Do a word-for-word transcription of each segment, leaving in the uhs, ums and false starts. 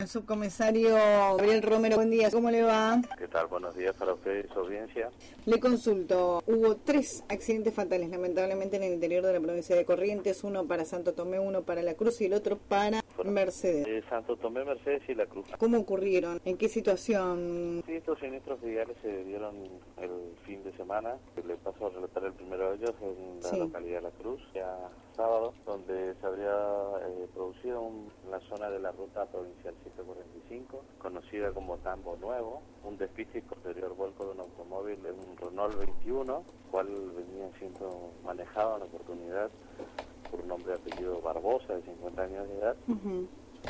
El subcomisario Gabriel Romero, buen día, ¿cómo le va? ¿Qué tal? Buenos días para usted y su audiencia. Le consulto, hubo tres accidentes fatales lamentablemente en el interior de la provincia de Corrientes, uno para Santo Tomé, uno para La Cruz y el otro para bueno, Mercedes. Eh, Santo Tomé, Mercedes y La Cruz. ¿Cómo ocurrieron? ¿En qué situación? Sí, estos siniestros viales se dieron el fin de semana. Le paso a relatar el primero de ellos en la sí. localidad de La Cruz, ya sábado, donde se habría eh, producido un, en la zona de la ruta provincial ciento cuarenta y cinco, conocida como Tambo Nuevo, un despiste y posterior vuelco de un automóvil en un Renault veintiuno, cual venía siendo manejado en la oportunidad por un hombre de apellido Barbosa, de cincuenta años de edad, uh-huh.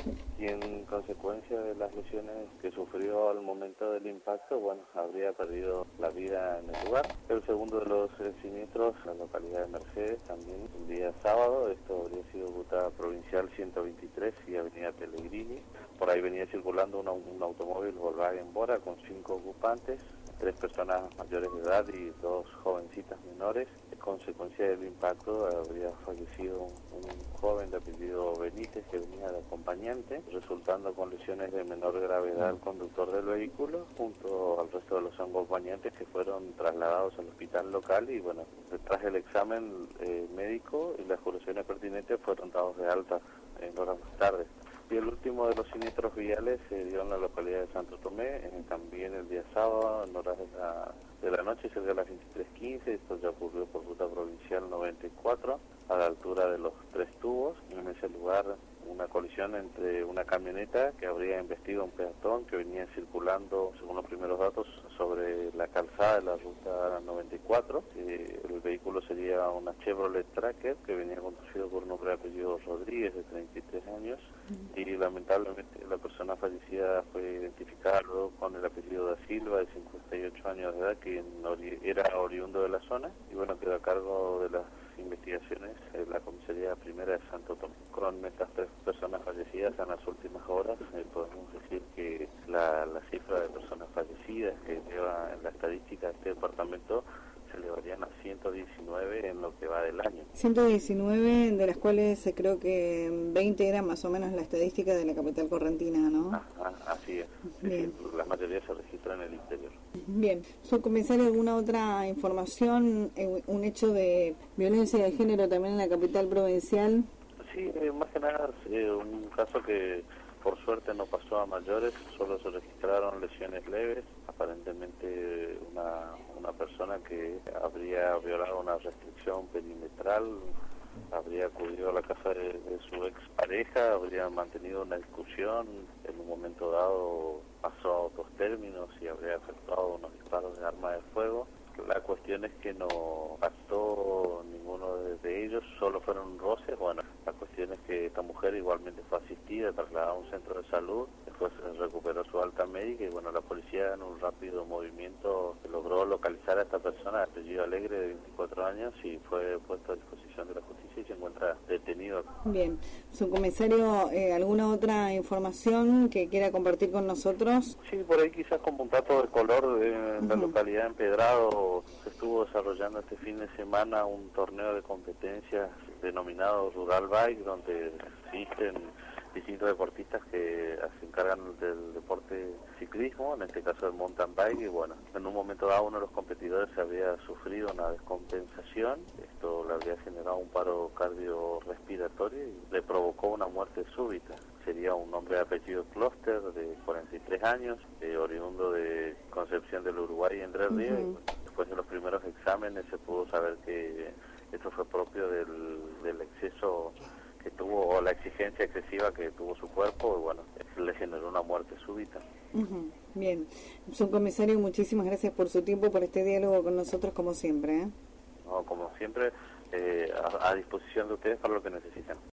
y en consecuencia de las lesiones que sufrió al momento del impacto, bueno, habría perdido la vida en el lugar. El segundo de los eh, siniestros, la localidad de Mercedes, también un día sábado, esto habría sido ruta provincial ciento veintitrés y avenida Pellegrini. Por ahí venía circulando una, un automóvil Volkswagen Bora con cinco ocupantes, tres personas mayores de edad y dos jovencitas menores. En consecuencia del impacto habría fallecido un, un joven de apellido Benítez que venía de acompañante, resultando con lesiones de menor gravedad al conductor del vehículo, junto al resto de los acompañantes que fueron trasladados al hospital local y bueno, tras el examen eh, médico y las curaciones pertinentes fueron dados de alta en horas más tarde. Y el último de los siniestros viales se dio en la localidad de Santo Tomé, eh, también el día sábado, en horas de la, de la noche, cerca de las veintitrés quince. Esto ya ocurrió por ruta provincial noventa y cuatro, a la altura de los Tres Tubos. En ese lugar, una colisión entre una camioneta que habría embestido a un peatón que venía circulando, según los primeros datos, sobre la calzada de la ruta noventa y cuatro. Eh, el vehículo sería una Chevrolet Tracker que venía conducido por un hombre de apellido Rodríguez, de treinta y tres años. Y lamentablemente la persona fallecida fue identificada luego con el apellido da Silva, de cincuenta y ocho años de edad, que era oriundo de la zona, y bueno, quedó a cargo de las investigaciones en la comisaría primera de Santo Tomé. Con estas tres personas fallecidas en las últimas horas, eh, podemos decir que la, la cifra de personas fallecidas que lleva en la estadística de este departamento se elevarían a ciento diecinueve en lo que va del año. ciento diecinueve, de las cuales eh, creo que veinte eran más o menos la estadística de la capital correntina, ¿no? Ajá, así es. Bien. Sí, la mayoría se registra en el interior. Bien. ¿Subcomisario, alguna otra información, eh, un hecho de violencia de género también en la capital provincial? Sí, eh, más que nada eh, un caso que por suerte no pasó a mayores, solo se registraron lesiones leves, aparentemente una, una persona que habría violado una restricción perimetral, habría acudido a la casa de, de su expareja, habría mantenido una discusión, en un momento dado pasó a otros términos y habría efectuado unos disparos de arma de fuego. La cuestión es que no pasó ninguno de, de ellos, solo fueron roces. Bueno, la cuestión es que esta mujer igualmente fue asistida, trasladada a un centro de salud, después recuperó su alta médica y bueno, la policía en un rápido movimiento logró localizar a esta persona de apellido Alegre, de veinticuatro años, y fue puesto a disposición de la justicia y se encuentra detenido. Bien. Subcomisario, eh, ¿alguna otra información que quiera compartir con nosotros? Sí, por ahí quizás como un dato de color, de uh-huh. la localidad de Empedrado se estuvo desarrollando este fin de semana un torneo de competencias denominado Rural Bike, donde existen distintos deportistas que se encargan del deporte ciclismo, en este caso del mountain bike, y bueno, en un momento dado uno de los competidores había sufrido una descompensación, esto le habría generado un paro cardiorrespiratorio y le provocó una muerte súbita. Sería un hombre de apellido Clúster, de cuarenta y tres años, eh, oriundo de Concepción del Uruguay, Entre Ríos. Uh-huh. Después de los primeros exámenes se pudo saber que esto fue propio del, del exceso que tuvo, o la exigencia excesiva que tuvo su cuerpo, y bueno, le generó una muerte súbita. Uh-huh. Bien. Subcomisario, muchísimas gracias por su tiempo, por este diálogo con nosotros, como siempre. ¿eh? No, como siempre, eh, a, a disposición de ustedes para lo que necesiten.